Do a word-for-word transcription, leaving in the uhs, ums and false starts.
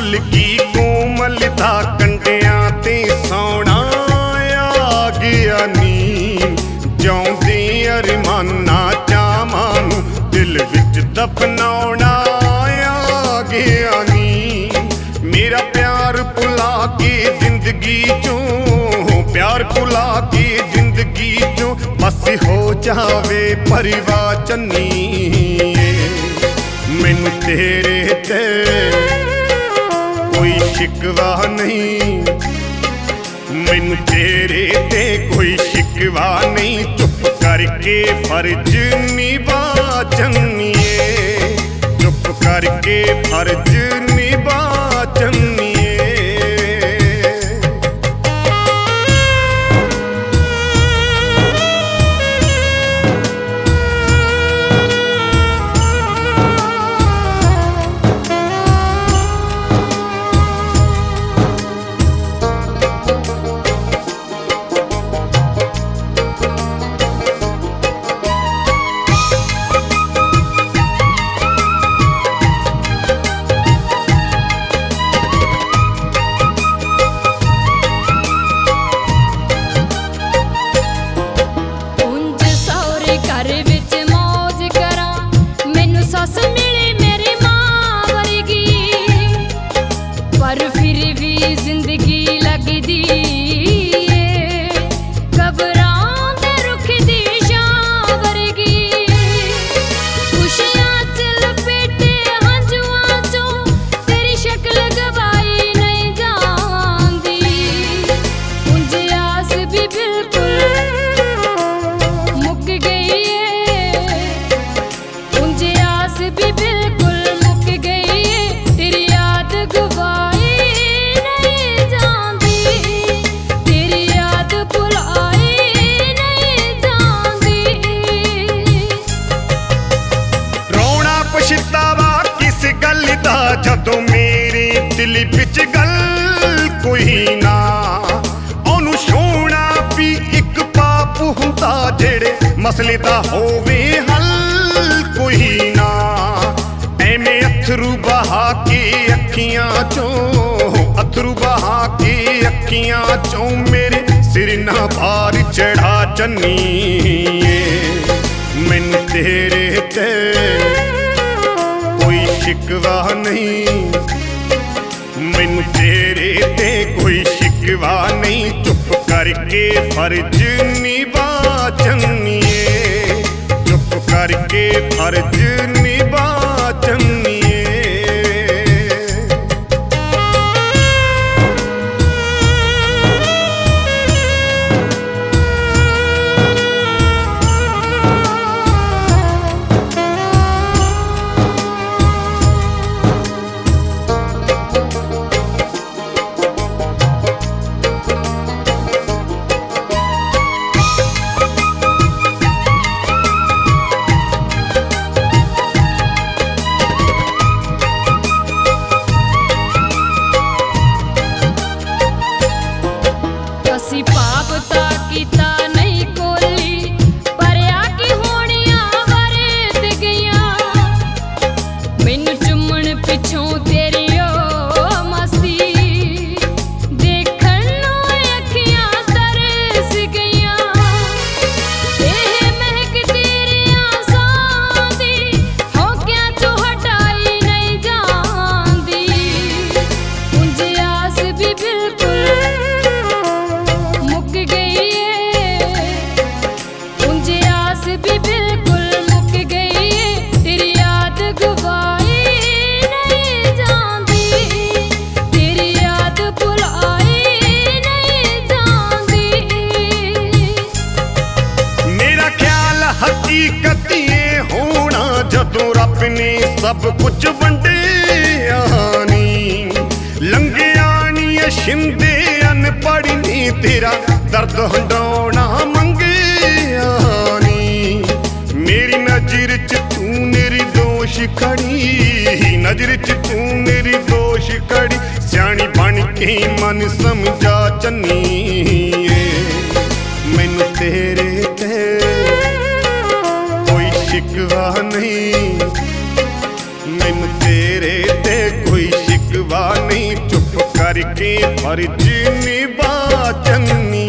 Full की कोमलता कंडियां ते सौना आ गया नी जिउंदे अरमाना चावां नूं दिल विच दफनाउणा आ गया नी। मेरा प्यार भुला के जिंदगी चों प्यार भुला के जिंदगी चों बस हो जावे परिवार चन्नी। मैनू तेरे ते कोई शिकवा नहीं, मैनू तेरे ते कोई शिकवा नहीं। चुप करके फर्ज निभा चन्निए, चुप करके फर्ज निभा चन्निए। जदों मेरे दिल विच गल कोई ना ओनू छोड़ना भी एक पाप हुंदा जेड़े मसले दा होवे हल कोई ना। एवें अथरू बहा के अखियां चों अथरू बहा के अखियां चों मेरे सिर ना भार चढ़ा चन्नी। मैनू तेरे ते कोई शिकवा नहीं, मैनू तेरे ते कोई शिकवा नहीं। चुप करके फर्ज निभा चन्निए, चुप करके फर्ज निभा चन्निए। जदों रब ने सब कुछ वंडिया नी लंघिया नी शिंदे अनपढ़ नी तेरा दर्द हंडौना मंगिया नी। मेरी नजर च तू निर्दोष खड़ी, नजर च तू निर्दोष खड़ी। स्याणी बन के मन समझा चन्नी। मैनू तेरे ते शिकवा नहीं, मैनू तेरे ते कोई शिकवा नहीं। करके फर्ज निभा चन्नी